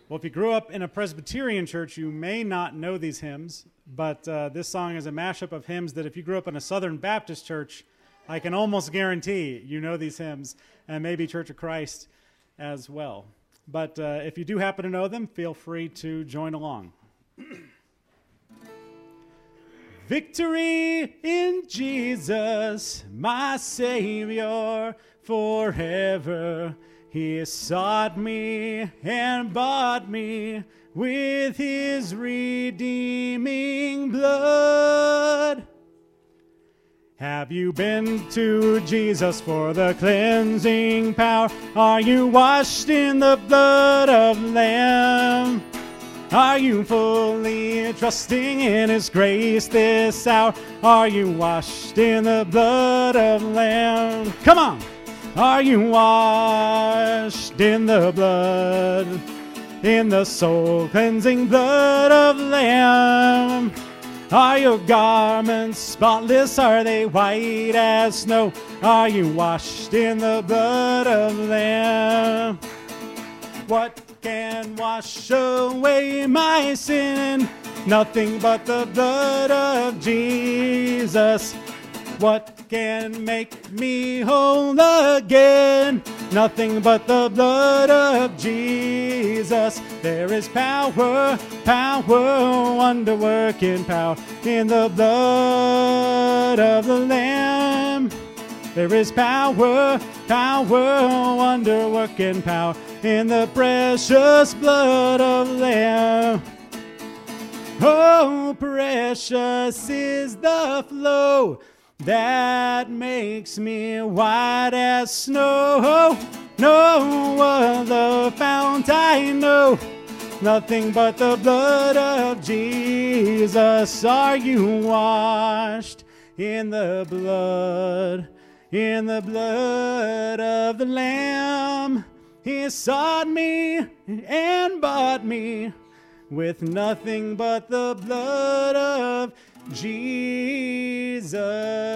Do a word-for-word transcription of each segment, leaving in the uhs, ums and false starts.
Well, if you grew up in a Presbyterian church, you may not know these hymns, but uh, this song is a mashup of hymns that if you grew up in a Southern Baptist church, I can almost guarantee you know these hymns, and maybe Church of Christ as well. But uh, if you do happen to know them, feel free to join along. Victory in Jesus, my Savior, forever. He sought me and bought me with his redeeming blood. Have you been to Jesus for the cleansing power? Are you washed in the blood of the Lamb? Are you fully trusting in his grace this hour? Are you washed in the blood of the Lamb? Come on! Are you washed in the blood, in the soul-cleansing blood of the Lamb? Are your garments spotless? Are they white as snow? Are you washed in the blood of the Lamb? What can wash away my sin? Nothing but the blood of Jesus. What can make me whole again? Nothing but the blood of Jesus. There is power, power, wonder-working power in the blood of the Lamb. There is power, power, wonder-working power in the precious blood of the Lamb. Oh, precious is the flow that makes me white as snow. No other fount I know, nothing but the blood of Jesus. Are you washed in the blood, in the blood of the Lamb? He sought me and bought me with nothing but the blood of Jesus.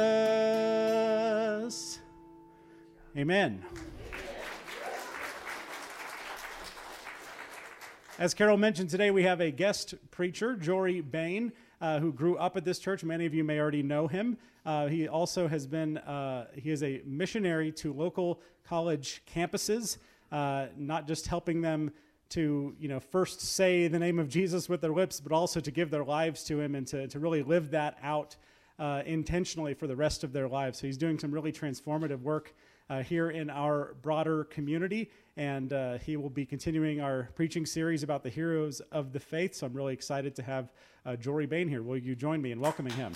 Amen. As Carol mentioned, today we have a guest preacher, Jory Bain, uh, who grew up at this church. Many of you may already know him. Uh, he also has been, uh, he is a missionary to local college campuses, uh, not just helping them to, you know, first say the name of Jesus with their lips, but also to give their lives to him and to, to really live that out uh, intentionally for the rest of their lives. So he's doing some really transformative work uh, here in our broader community, and uh, he will be continuing our preaching series about the heroes of the faith. So I'm really excited to have uh, Jory Bain here. Will you join me in welcoming him?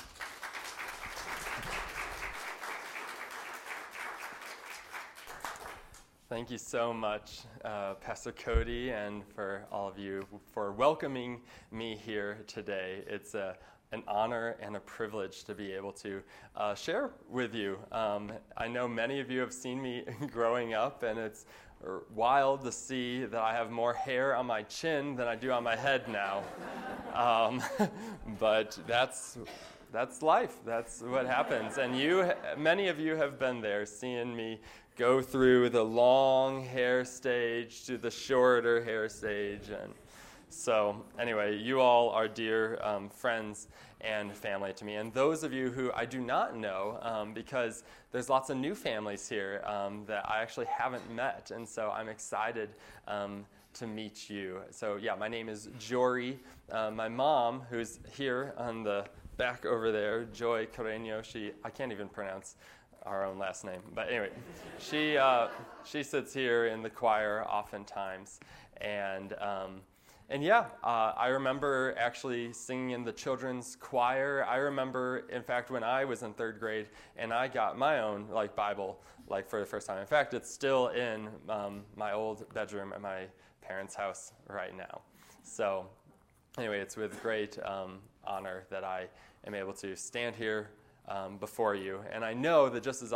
Thank you so much, uh, Pastor Cody, and for all of you for welcoming me here today. It's a, an honor and a privilege to be able to uh, share with you. Um, I know many of you have seen me growing up, and it's wild to see that I have more hair on my chin than I do on my head now. um, but that's that's life. That's what happens. And you, many of you have been there, seeing me go through the long hair stage to the shorter hair stage. And so anyway, you all are dear um, friends and family to me. And those of you who I do not know, um, because there's lots of new families here um, that I actually haven't met. And so I'm excited um, to meet you. So yeah, my name is Jory. Uh, my mom, who's here on the back over there, Joy Carreño, she, I can't even pronounce our own last name. But anyway, she uh, she sits here in the choir oftentimes. And um, and yeah, uh, I remember actually singing in the children's choir. I remember, in fact, when I was in third grade and I got my own like Bible like for the first time. In fact, it's still in um, my old bedroom at my parents' house right now. So anyway, it's with great um, honor that I am able to stand here Um, before you. And I know that just as I've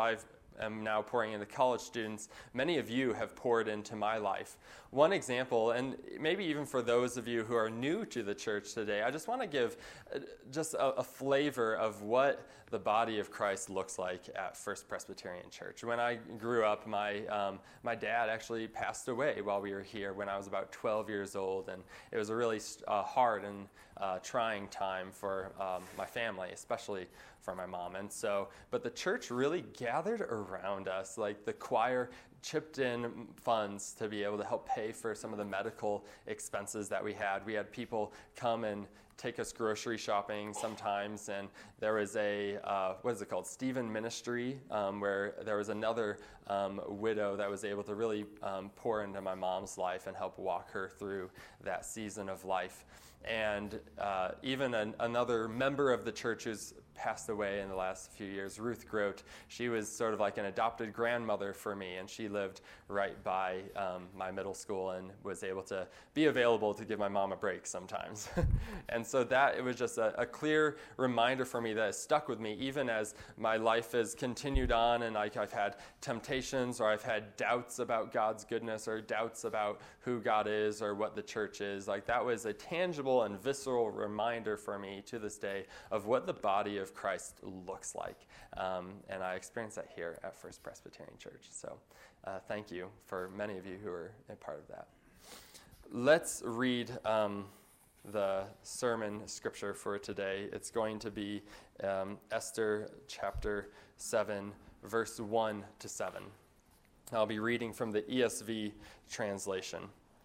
am now pouring into college students, many of you have poured into my life. One example, and maybe even for those of you who are new to the church today, I just want to give just a, a flavor of what the body of Christ looks like at First Presbyterian Church. When I grew up, my um, my dad actually passed away while we were here when I was about twelve years old, and it was a really uh, hard and uh, trying time for um, my family, especially for my mom. And so, but the church really gathered around us, like the choir chipped in funds to be able to help pay for some of the medical expenses that we had. We had people come and take us grocery shopping sometimes, and there was a, uh, what is it called, Stephen Ministry, um, where there was another um, widow that was able to really um, pour into my mom's life and help walk her through that season of life. And uh, even an, another member of the church who's passed away in the last few years, Ruth Grote, she was sort of like an adopted grandmother for me, and she lived right by um, my middle school and was able to be available to give my mom a break sometimes. And so that, it was just a, a clear reminder for me that has stuck with me, even as my life has continued on and I, I've had temptations or I've had doubts about God's goodness or doubts about who God is or what the church is. Like, that was a tangible and visceral reminder for me to this day of what the body of Christ looks like. Um, and I experienced that here at First Presbyterian Church. So uh, thank you for many of you who are a part of that. Let's read um, the sermon scripture for today. It's going to be um, Esther chapter seven, verse one to seven. I'll be reading from the E S V translation.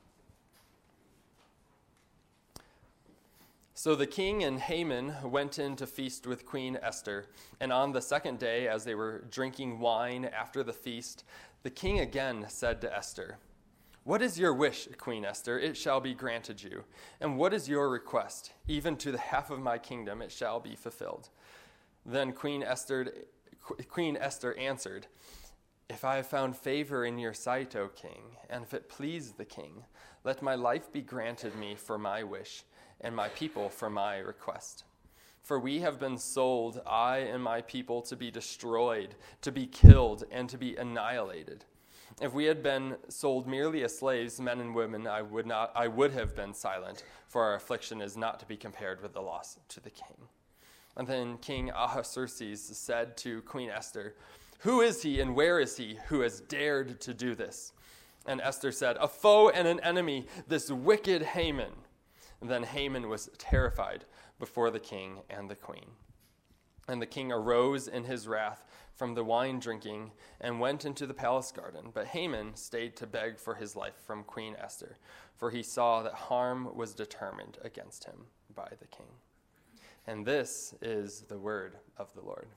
So the king and Haman went in to feast with Queen Esther, and on the second day, as they were drinking wine after the feast, the king again said to Esther, "What is your wish, Queen Esther? It shall be granted you. And what is your request? Even to the half of my kingdom it shall be fulfilled." Then Queen Esther, Queen Esther answered, "If I have found favor in your sight, O king, and if it please the king, let my life be granted me for my wish, and my people for my request. For we have been sold, I and my people, to be destroyed, to be killed, and to be annihilated. If we had been sold merely as slaves, men and women, I would not, I would have been silent, for our affliction is not to be compared with the loss to the king." And then King Ahasuerus said to Queen Esther, "Who is he and where is he who has dared to do this?" And Esther said, "A foe and an enemy, this wicked Haman." And then Haman was terrified before the king and the queen. And the king arose in his wrath from the wine drinking and went into the palace garden. But Haman stayed to beg for his life from Queen Esther, for he saw that harm was determined against him by the king. And this is the word of the Lord.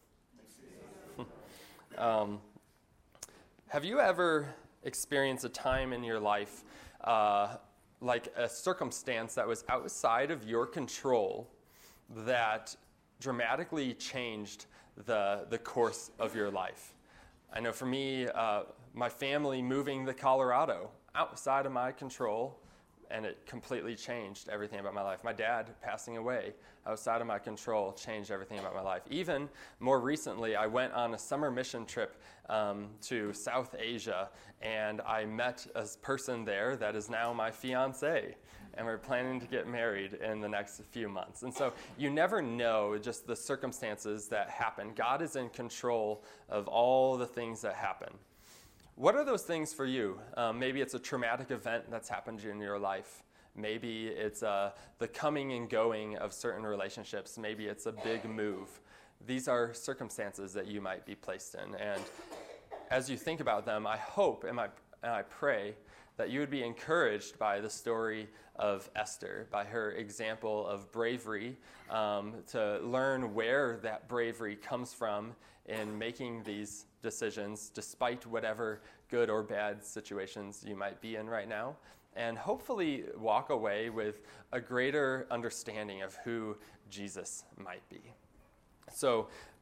um, have you ever experienced a time in your life uh, like a circumstance that was outside of your control that dramatically changed the the course of your life? I know for me, uh, my family moving to Colorado, outside of my control, and it completely changed everything about my life. My dad passing away, outside of my control, changed everything about my life. Even more recently, I went on a summer mission trip um, to South Asia, and I met a person there that is now my fiancé, and we're planning to get married in the next few months. And so you never know just the circumstances that happen. God is in control of all the things that happen. What are those things for you? Um, maybe it's a traumatic event that's happened in your life. Maybe it's uh, the coming and going of certain relationships. Maybe it's a big move. These are circumstances that you might be placed in. And as you think about them, I hope and I, and I pray that you would be encouraged by the story of Esther, by her example of bravery, um, to learn where that bravery comes from in making these decisions, despite whatever good or bad situations you might be in right now, and hopefully walk away with a greater understanding of who Jesus might be. So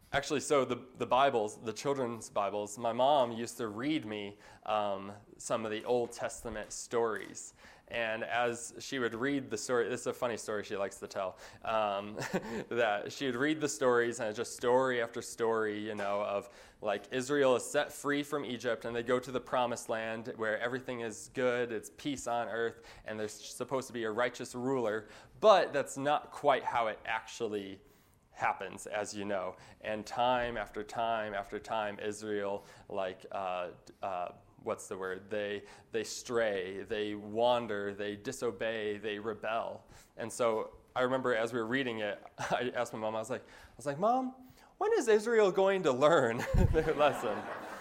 Actually, so the, the Bibles, the children's Bibles, my mom used to read me um, some of the Old Testament stories. And as she would read the story, this is a funny story she likes to tell, um, that she would read the stories, and it's just story after story, you know, of like Israel is set free from Egypt, and they go to the promised land where everything is good, it's peace on earth, and there's supposed to be a righteous ruler. But that's not quite how it actually happens, as you know. And time after time after time, Israel, like, uh, uh, what's the word? They they stray, they wander, they disobey, they rebel. And so I remember as we were reading it, I asked my mom, I was like, I was like, Mom, when is Israel going to learn their lesson?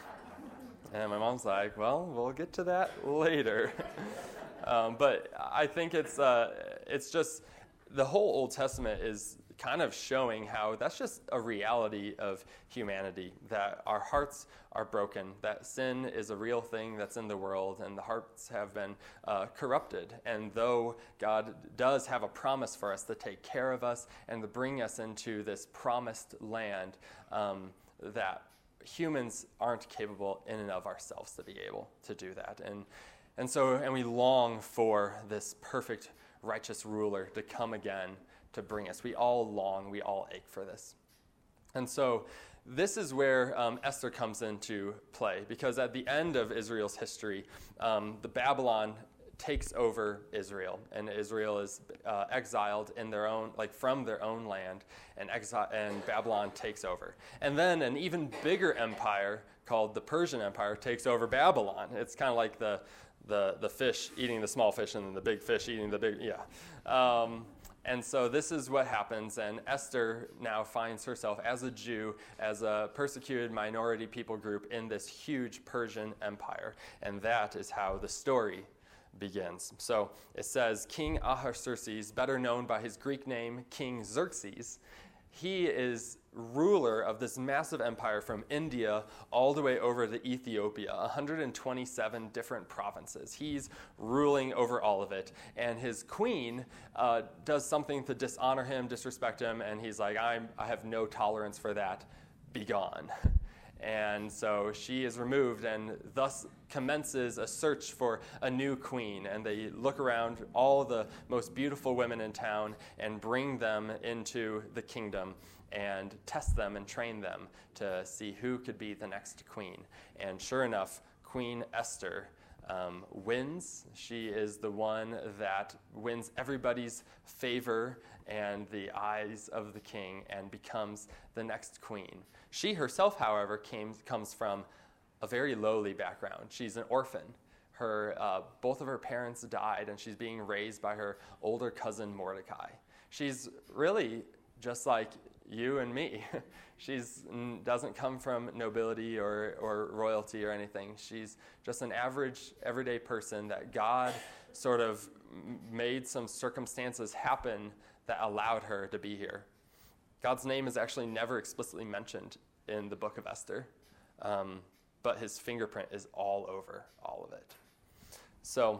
And my mom's like, well, we'll get to that later. um, but I think it's uh, it's just, the whole Old Testament is kind of showing how that's just a reality of humanity, that our hearts are broken, that sin is a real thing that's in the world, and the hearts have been uh, corrupted. And though God does have a promise for us to take care of us and to bring us into this promised land, um, that humans aren't capable in and of ourselves to be able to do that. And and so, and we long for this perfect, righteous ruler to come again to bring us. We all long, we all ache for this. And so this is where um, Esther comes into play, because at the end of Israel's history, um, the Babylon takes over Israel, and Israel is uh, exiled in their own, like from their own land, and exile, and Babylon takes over. And then an even bigger empire called the Persian Empire takes over Babylon. It's kind of like the the the fish eating the small fish, and then the big fish eating the big, yeah. Um, And so this is what happens, and Esther now finds herself as a Jew, as a persecuted minority people group in this huge Persian empire, and that is how the story begins. So it says, King Ahasuerus, better known by his Greek name, King Xerxes, he is ruler of this massive empire from India all the way over to Ethiopia, one hundred twenty-seven different provinces. He's ruling over all of it. And his queen uh, does something to dishonor him, disrespect him, and he's like, I'm, I have no tolerance for that. Be gone. And so she is removed, and thus commences a search for a new queen. And they look around all the most beautiful women in town and bring them into the kingdom and test them and train them to see who could be the next queen. And sure enough, Queen Esther um, wins. She is the one that wins everybody's favor and the eyes of the king and becomes the next queen. She herself, however, came, comes from a very lowly background. She's an orphan. Her, uh, both of her parents died, and she's being raised by her older cousin Mordecai. She's really just like you and me. She doesn't come from nobility or, or royalty or anything. She's just an average, everyday person that God sort of made some circumstances happen that allowed her to be here. God's name is actually never explicitly mentioned in the book of Esther, um, but his fingerprint is all over all of it. So,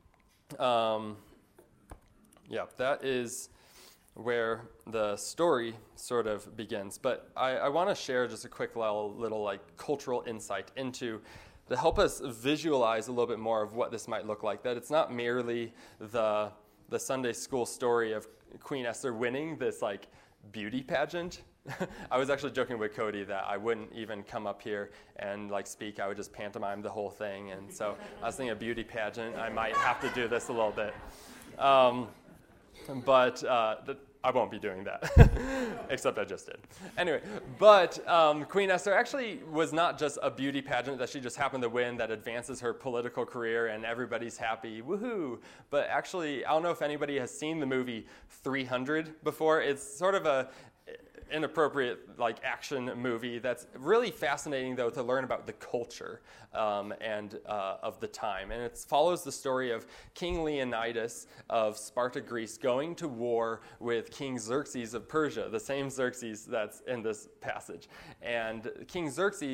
um, yeah, that is where the story sort of begins. But I, I want to share just a quick little, little like cultural insight into to help us visualize a little bit more of what this might look like. That it's not merely the the Sunday school story of Queen Esther winning this like beauty pageant. I was actually joking with Cody that I wouldn't even come up here and like speak. I would just pantomime the whole thing. And so I was thinking a beauty pageant. I might have to do this a little bit. Um, but uh, the, I won't be doing that, except I just did. Anyway, but um, Queen Esther actually was not just a beauty pageant that she just happened to win that advances her political career and everybody's happy, woohoo. But actually, I don't know if anybody has seen the movie three hundred before. It's sort of a inappropriate like action movie that's really fascinating though to learn about the culture um, and uh, of the time, and it follows the story of King Leonidas of Sparta, Greece, going to war with King Xerxes of Persia, the same Xerxes that's in this passage. And King Xerxes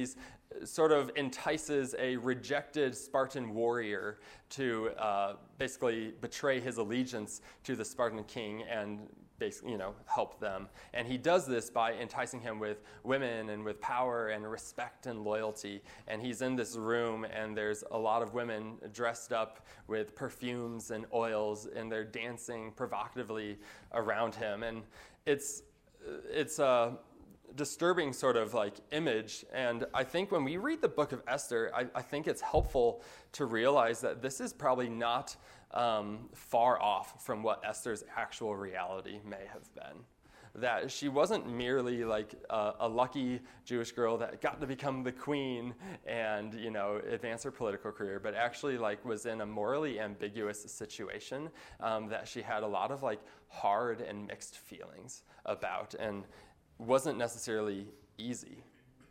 sort of entices a rejected Spartan warrior to uh, basically betray his allegiance to the Spartan king and basically, you know, help them. And he does this by enticing him with women and with power and respect and loyalty. And he's in this room, and there's a lot of women dressed up with perfumes and oils, and they're dancing provocatively around him. And it's it's a disturbing sort of like image. And I think when we read the book of Esther, I, I think it's helpful to realize that this is probably not um, far off from what Esther's actual reality may have been. That she wasn't merely like a, a lucky Jewish girl that got to become the queen and, you know, advance her political career, but actually like was in a morally ambiguous situation um, that she had a lot of like hard and mixed feelings about, and wasn't necessarily easy.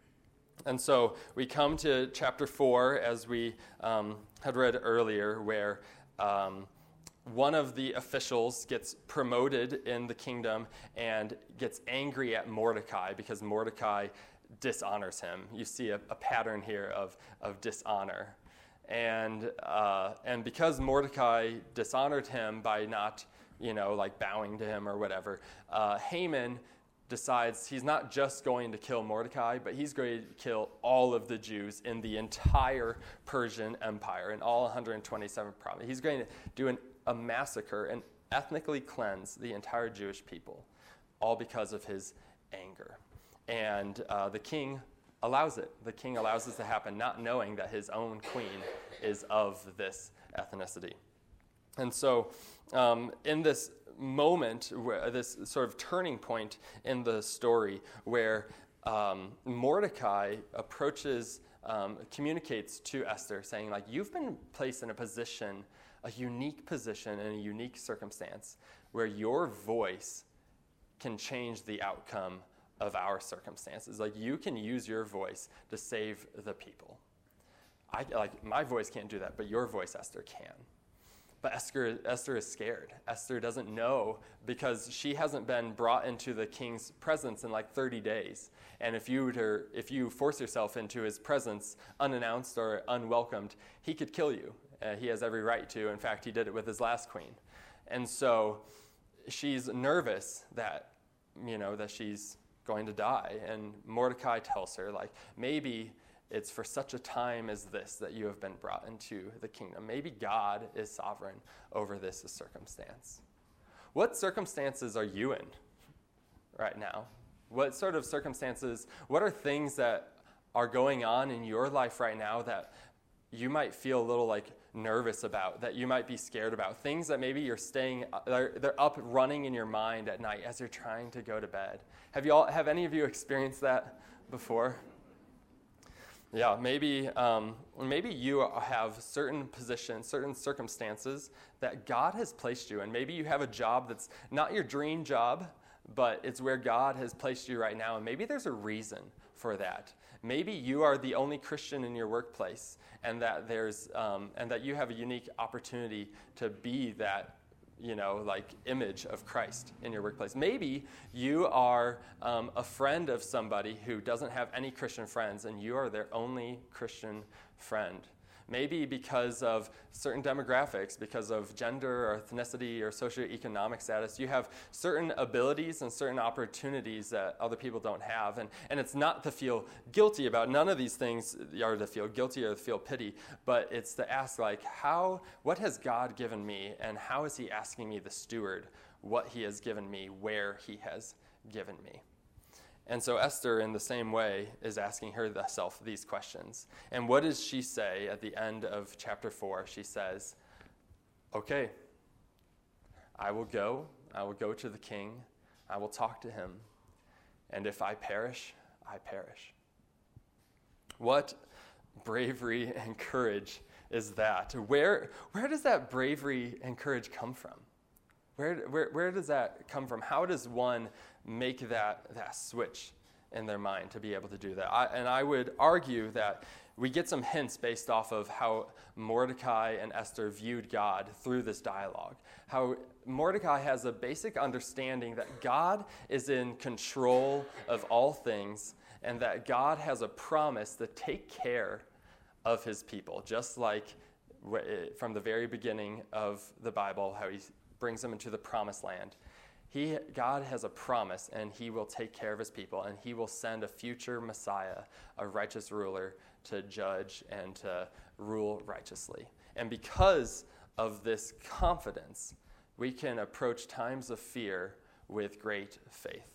And so we come to chapter four, as we um, had read earlier, where um, one of the officials gets promoted in the kingdom and gets angry at Mordecai because Mordecai dishonors him. You see a, a pattern here of, of dishonor. And uh, and because Mordecai dishonored him by not, you know, like bowing to him or whatever, uh, Haman decides he's not just going to kill Mordecai, but he's going to kill all of the Jews in the entire Persian Empire, in all one hundred twenty-seven provinces. He's going to do an, a massacre and ethnically cleanse the entire Jewish people, all because of his anger. And uh, the king allows it. The king allows this to happen, not knowing that his own queen is of this ethnicity. And so um, in this moment, where this sort of turning point in the story, where um, Mordecai approaches, um, communicates to Esther, saying, like, you've been placed in a position, a unique position in a unique circumstance, where your voice can change the outcome of our circumstances. Like, you can use your voice to save the people. I, like, my voice can't do that, but your voice, Esther, can. But Esther, Esther is scared. Esther doesn't know, because she hasn't been brought into the king's presence in like thirty days. And if you were, if you force yourself into his presence unannounced or unwelcomed, he could kill you. Uh, he has every right to. In fact, he did it with his last queen. And so she's nervous that, you know, that she's going to die. And Mordecai tells her, like, maybe it's for such a time as this that you have been brought into the kingdom. Maybe God is sovereign over this circumstance. What circumstances are you in right now? What sort of circumstances, what are things that are going on in your life right now that you might feel a little like nervous about, that you might be scared about? Things that maybe you're staying, they're, they're up running in your mind at night as you're trying to go to bed. Have you all, have any of you experienced that before? Yeah, maybe um, maybe you have certain positions, certain circumstances that God has placed you in. Maybe you have a job that's not your dream job, but it's where God has placed you right now, and maybe there's a reason for that. Maybe you are the only Christian in your workplace, and that there's um, and that you have a unique opportunity to be that, you know, like image of Christ in your workplace. Maybe you are um, a friend of somebody who doesn't have any Christian friends, and you are their only Christian friend. Maybe because of certain demographics, because of gender or ethnicity or socioeconomic status, you have certain abilities and certain opportunities that other people don't have. And, and it's not to feel guilty about. None of these things are to feel guilty or to feel pity, but it's to ask, like, how, what has God given me, and how is he asking me to steward what he has given me, where he has given me? And so Esther, in the same way, is asking herself these questions. And what does she say at the end of chapter four? She says, okay, I will go. I will go to the king. I will talk to him. And if I perish, I perish. What bravery and courage is that? Where, where does that bravery and courage come from? Where, where, where does that come from? How does one make that, that switch in their mind to be able to do that? I, and I would argue that we get some hints based off of how Mordecai and Esther viewed God through this dialogue. How Mordecai has a basic understanding that God is in control of all things, and that God has a promise to take care of his people, just like from the very beginning of the Bible, how he brings them into the promised land. He, God has a promise, and he will take care of his people, and he will send a future Messiah, a righteous ruler, to judge and to rule righteously. And because of this confidence, we can approach times of fear with great faith.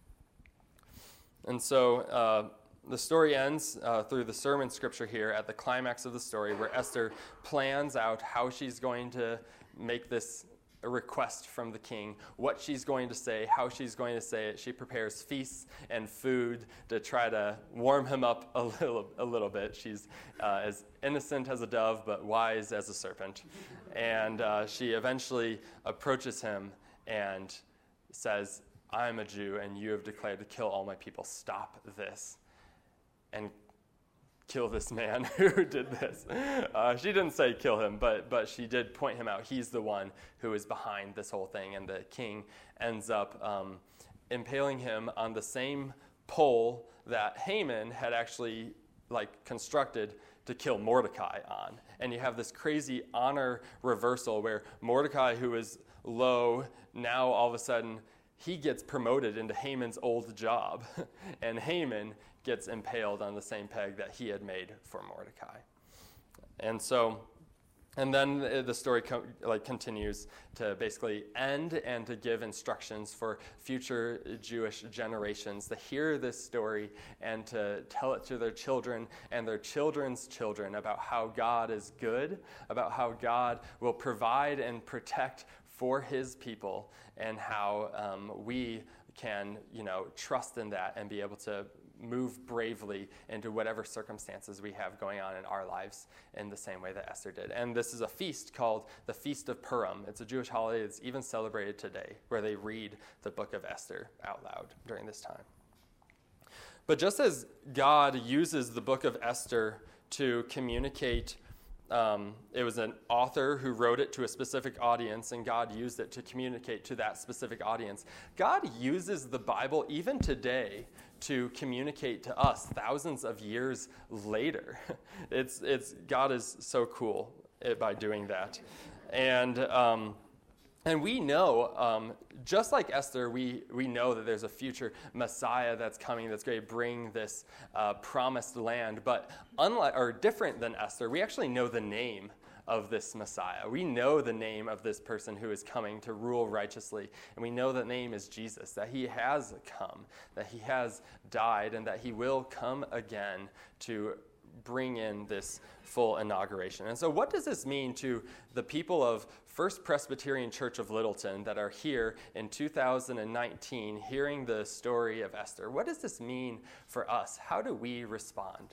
And so uh, the story ends uh, through the sermon scripture here at the climax of the story, where Esther plans out how she's going to make this a request from the king, what she's going to say, how she's going to say it. She prepares feasts and food to try to warm him up a little, a little bit. She's uh, as innocent as a dove, but wise as a serpent. And uh, she eventually approaches him and says, I'm a Jew, and you have declared to kill all my people. Stop this. And kill this man who did this. Uh, she didn't say kill him, but but she did point him out. He's the one who is behind this whole thing. And the king ends up um, impaling him on the same pole that Haman had actually like constructed to kill Mordecai on. And you have this crazy honor reversal where Mordecai, who is low, now all of a sudden he gets promoted into Haman's old job. And Haman gets impaled on the same peg that he had made for Mordecai. And so, and then the story co- like continues to basically end and to give instructions for future Jewish generations to hear this story and to tell it to their children and their children's children about how God is good, about how God will provide and protect for his people, and how um, we can, you know, trust in that and be able to move bravely into whatever circumstances we have going on in our lives in the same way that Esther did. And this is a feast called the Feast of Purim. It's a Jewish holiday that's even celebrated today, where they read the book of Esther out loud during this time. But just as God uses the book of Esther to communicate, um, it was an author who wrote it to a specific audience, and God used it to communicate to that specific audience. God uses the Bible even today to communicate to us thousands of years later. It's it's God is so cool by doing that, and um, and we know, um, just like Esther, we we know that there's a future Messiah that's coming that's going to bring this uh, promised land. But unlike or different than Esther, we actually know the name of this Messiah. We know the name of this person who is coming to rule righteously, and we know that name is Jesus, that he has come, that he has died, and that he will come again to bring in this full inauguration. And so what does this mean to the people of First Presbyterian Church of Littleton that are here in two thousand nineteen hearing the story of Esther? What does this mean for us? How do we respond?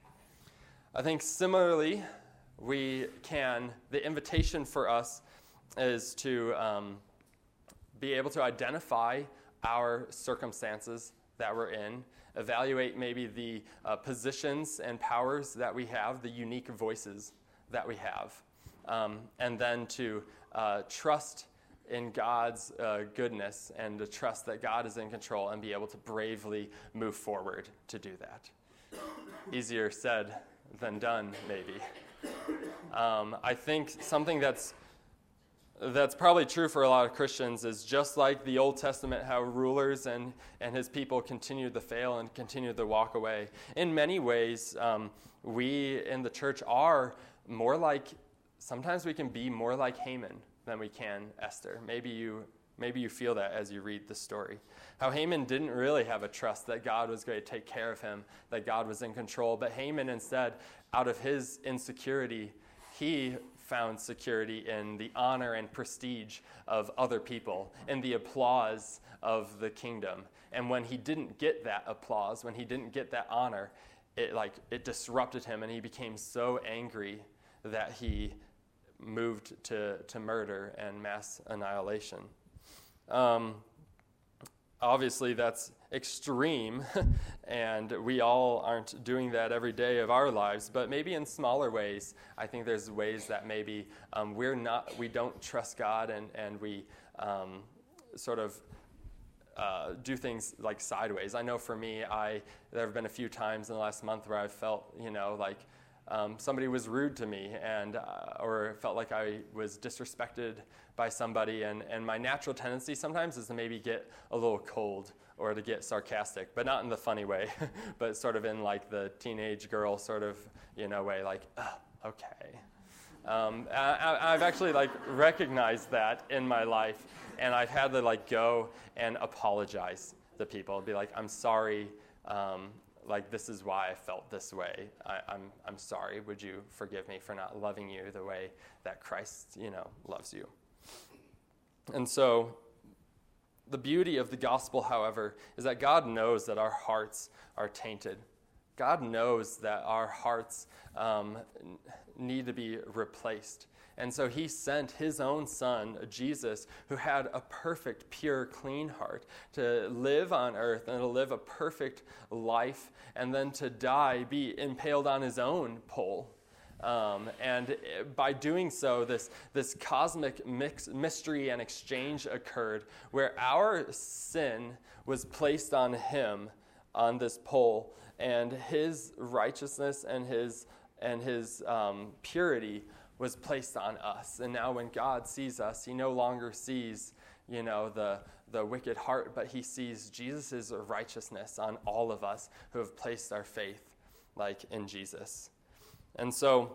I think similarly, we can, the invitation for us is to um, be able to identify our circumstances that we're in, evaluate maybe the uh, positions and powers that we have, the unique voices that we have, um, and then to uh, trust in God's uh, goodness and to trust that God is in control and be able to bravely move forward to do that. Easier said than done, maybe. Um, I think something that's that's probably true for a lot of Christians is just like the Old Testament, how rulers and, and his people continued to fail and continued to walk away. In many ways, um, we in the church are more like, sometimes we can be more like Haman than we can Esther. Maybe you maybe you feel that as you read the story. How Haman didn't really have a trust that God was going to take care of him, that God was in control, but Haman instead, out of his insecurity, he found security in the honor and prestige of other people, in the applause of the kingdom. And when he didn't get that applause, when he didn't get that honor, it like it disrupted him, and he became so angry that he moved to, to murder and mass annihilation. Um, obviously, that's extreme, and we all aren't doing that every day of our lives, but maybe in smaller ways. I think there's ways that maybe um, we're not, we don't trust God, and, and we um, sort of uh, do things like sideways. I know for me, I there have been a few times in the last month where I felt, you know, like um, somebody was rude to me, and uh, or felt like I was disrespected by somebody, and, and my natural tendency sometimes is to maybe get a little cold or to get sarcastic, but not in the funny way, but sort of in like the teenage girl sort of, you know, way, like, oh, okay. Um, I, I've actually like recognized that in my life, and I've had to like go and apologize to people, be like, I'm sorry, um, like this is why I felt this way. I, I'm I'm sorry. Would you forgive me for not loving you the way that Christ, you know, loves you? And so, the beauty of the gospel, however, is that God knows that our hearts are tainted. God knows that our hearts um, need to be replaced. And so he sent his own son, Jesus, who had a perfect, pure, clean heart, to live on earth and to live a perfect life, and then to die, be impaled on his own pole. Um, and by doing so, this, this cosmic mix, mystery and exchange occurred where our sin was placed on him on this pole, and his righteousness and his, and his um, purity was placed on us. And now when God sees us, he no longer sees, you know, the, the wicked heart, but he sees Jesus' righteousness on all of us who have placed our faith like in Jesus. And so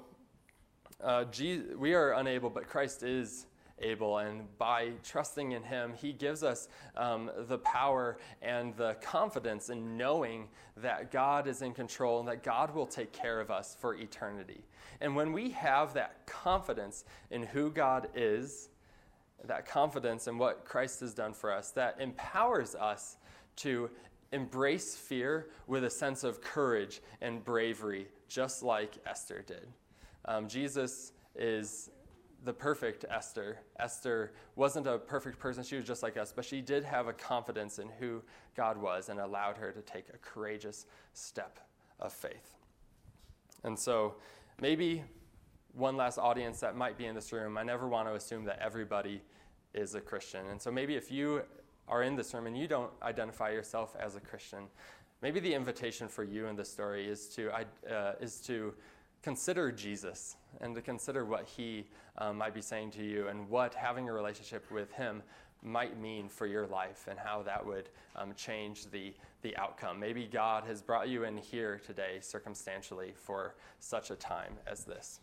uh, Je- we are unable, but Christ is able, and by trusting in him, he gives us um, the power and the confidence in knowing that God is in control and that God will take care of us for eternity. And when we have that confidence in who God is, that confidence in what Christ has done for us, that empowers us to embrace fear with a sense of courage and bravery, just like Esther did. Um, Jesus is the perfect Esther. Esther wasn't a perfect person. She was just like us, but she did have a confidence in who God was and allowed her to take a courageous step of faith. And so maybe one last audience that might be in this room, I never want to assume that everybody is a Christian. And so maybe if you are in this room and you don't identify yourself as a Christian, maybe the invitation for you in this story is to uh, is to consider Jesus and to consider what he um, might be saying to you and what having a relationship with him might mean for your life and how that would um, change the, the outcome. Maybe God has brought you in here today circumstantially for such a time as this.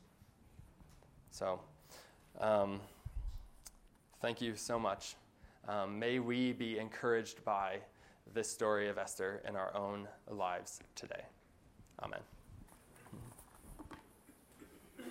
So, um, thank you so much. Um, may we be encouraged by this story of Esther in our own lives today. Amen.